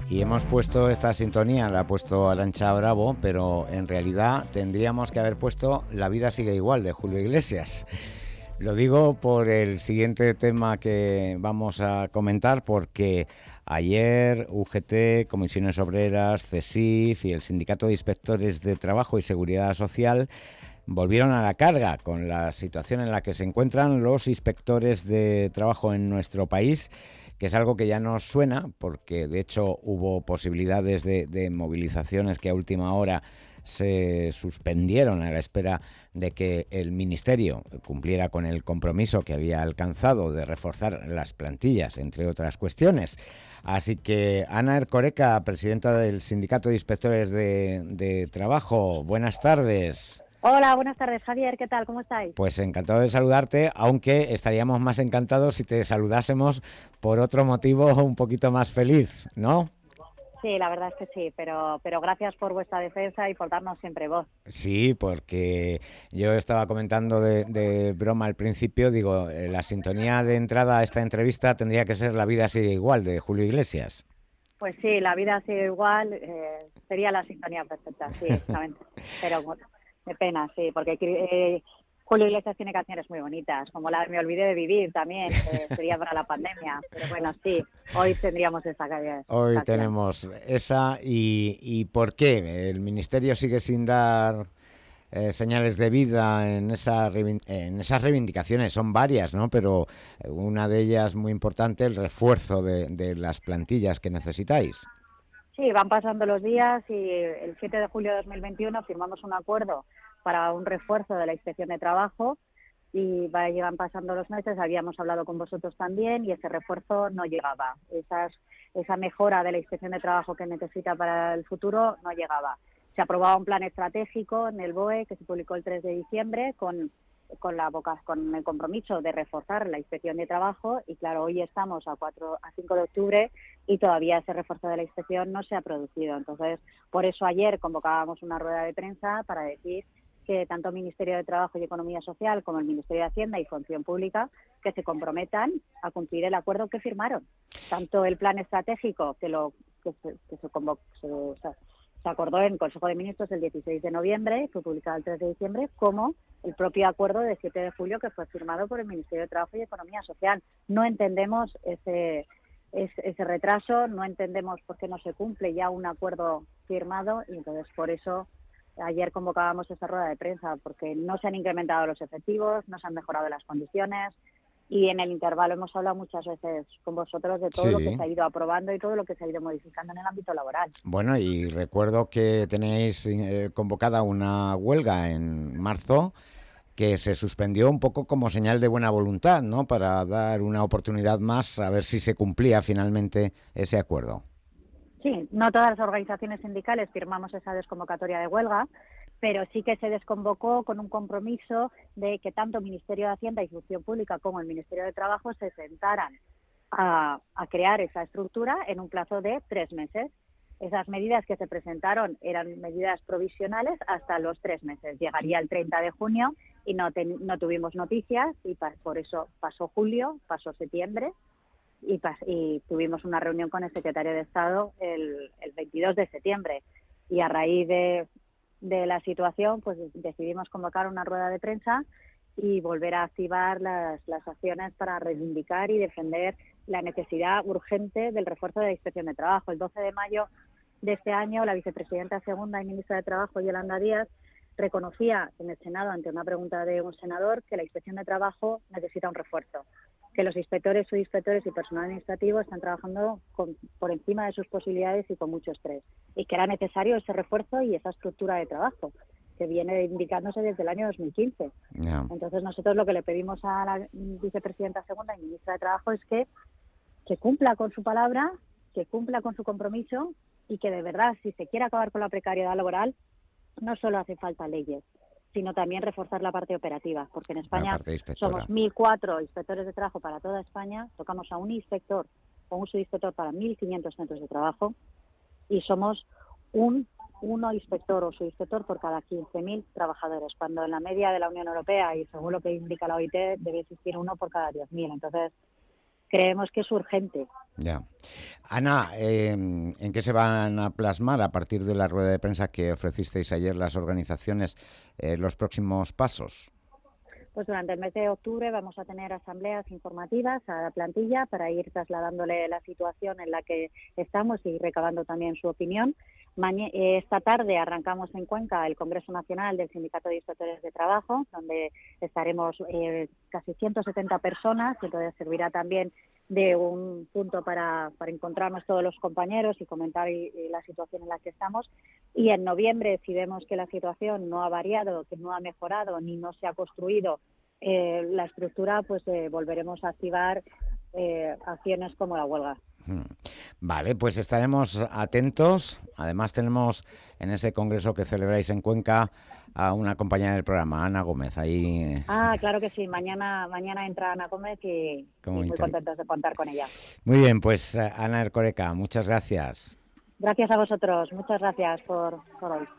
Y hemos puesto esta sintonía, la ha puesto Arantxa Bravo, pero en realidad tendríamos que haber puesto La vida sigue igual, de Julio Iglesias. Lo digo por el siguiente tema que vamos a comentar, porque ayer UGT, Comisiones Obreras, CESIF y el Sindicato de Inspectores de Trabajo y Seguridad Social volvieron a la carga con la situación en la que se encuentran los inspectores de trabajo en nuestro país, que es algo que ya nos suena, porque de hecho hubo posibilidades de movilizaciones que a última hora se suspendieron a la espera de que el Ministerio cumpliera con el compromiso que había alcanzado de reforzar las plantillas, entre otras cuestiones. Así que Ana Erkoreka, presidenta del Sindicato de Inspectores de Trabajo, buenas tardes. Hola, buenas tardes, Javier. ¿Qué tal? ¿Cómo estáis? Pues encantado de saludarte, aunque estaríamos más encantados si te saludásemos por otro motivo un poquito más feliz, ¿no? Sí, la verdad es que sí, pero gracias por vuestra defensa y por darnos siempre voz. Sí, porque yo estaba comentando de broma al principio, digo, la sintonía de entrada a esta entrevista tendría que ser La vida sigue igual, de Julio Iglesias. Pues sí, la vida sigue igual, sería la sintonía perfecta, sí, exactamente. Pero bueno, de pena, sí, porque Julio Iglesias tiene canciones muy bonitas, como la de Me olvidé de vivir también, que sería para la pandemia. Pero bueno, sí, hoy tendríamos esa canción. Hoy tenemos esa y ¿por qué? El Ministerio sigue sin dar señales de vida en esas reivindicaciones. Son varias, ¿no? Pero una de ellas muy importante, el refuerzo de las plantillas que necesitáis. Sí, van pasando los días y el 7 de julio de 2021 firmamos un acuerdo para un refuerzo de la Inspección de Trabajo y llevan pasando los meses, habíamos hablado con vosotros también y ese refuerzo no llegaba. Esa mejora de la Inspección de Trabajo que necesita para el futuro no llegaba. Se aprobaba un plan estratégico en el BOE que se publicó el 3 de diciembre con el compromiso de reforzar la Inspección de Trabajo y claro, hoy estamos a 5 de octubre y todavía ese refuerzo de la inspección no se ha producido. Entonces, por eso ayer convocábamos una rueda de prensa para decir que tanto el Ministerio de Trabajo y Economía Social como el Ministerio de Hacienda y Función Pública que se comprometan a cumplir el acuerdo que firmaron. Tanto el plan estratégico se acordó en el Consejo de Ministros el 16 de noviembre, fue publicado el 3 de diciembre, como el propio acuerdo de 7 de julio que fue firmado por el Ministerio de Trabajo y Economía Social. No entendemos ese retraso, no entendemos por qué no se cumple ya un acuerdo firmado y entonces por eso ayer convocábamos esta rueda de prensa, porque no se han incrementado los efectivos, no se han mejorado las condiciones y en el intervalo hemos hablado muchas veces con vosotros de todo lo que se ha ido aprobando y todo lo que se ha ido modificando en el ámbito laboral. Bueno, y recuerdo que tenéis convocada una huelga en marzo que se suspendió un poco como señal de buena voluntad, ¿no? Para dar una oportunidad más a ver si se cumplía finalmente ese acuerdo. Sí, no todas las organizaciones sindicales firmamos esa desconvocatoria de huelga, pero sí que se desconvocó con un compromiso de que tanto el Ministerio de Hacienda y Función Pública como el Ministerio de Trabajo se sentaran a crear esa estructura en un plazo de 3 meses. Esas medidas que se presentaron eran medidas provisionales hasta los 3 meses. Llegaría el 30 de junio y no tuvimos noticias y por eso pasó julio, pasó septiembre y tuvimos una reunión con el secretario de Estado el 22 de septiembre. Y a raíz de la situación, pues decidimos convocar una rueda de prensa y volver a activar las acciones para reivindicar y defender la necesidad urgente del refuerzo de la Inspección de Trabajo. El 12 de mayo de este año, la vicepresidenta segunda y ministra de Trabajo, Yolanda Díaz, reconocía en el Senado, ante una pregunta de un senador, que la Inspección de Trabajo necesita un refuerzo, que los inspectores, subinspectores y personal administrativo están trabajando por encima de sus posibilidades y con mucho estrés, y que era necesario ese refuerzo y esa estructura de trabajo que viene indicándose desde el año 2015. Yeah. Entonces nosotros lo que le pedimos a la vicepresidenta segunda y ministra de Trabajo es que cumpla con su palabra, que cumpla con su compromiso y que de verdad, si se quiere acabar con la precariedad laboral, no solo hace falta leyes, sino también reforzar la parte operativa, porque en España somos 1.004 inspectores de trabajo para toda España, tocamos a un inspector o un subinspector para 1.500 centros de trabajo y somos uno inspector o subinspector por cada 15.000 trabajadores, cuando en la media de la Unión Europea y según lo que indica la OIT debe existir uno por cada 10.000. Entonces, creemos que es urgente. Ya. Ana, ¿en qué se van a plasmar a partir de la rueda de prensa que ofrecisteis ayer las organizaciones los próximos pasos? Pues durante el mes de octubre vamos a tener asambleas informativas a la plantilla para ir trasladándole la situación en la que estamos y recabando también su opinión. Esta tarde arrancamos en Cuenca el Congreso Nacional del Sindicato de Inspectores de Trabajo, donde estaremos casi 170 personas, y entonces servirá también de un punto para encontrarnos todos los compañeros y comentar la situación en la que estamos. Y en noviembre, si vemos que la situación no ha variado, que no ha mejorado ni no se ha construido la estructura, pues volveremos a activar acciones como la huelga. Vale, pues estaremos atentos. Además tenemos en ese congreso que celebráis en Cuenca a una compañera del programa, Ana Gómez. Ahí. Claro que sí. Mañana entra Ana Gómez y muy contentos de contar con ella. Muy bien, pues Ana Erkoreka, muchas gracias. Gracias a vosotros. Muchas gracias por hoy.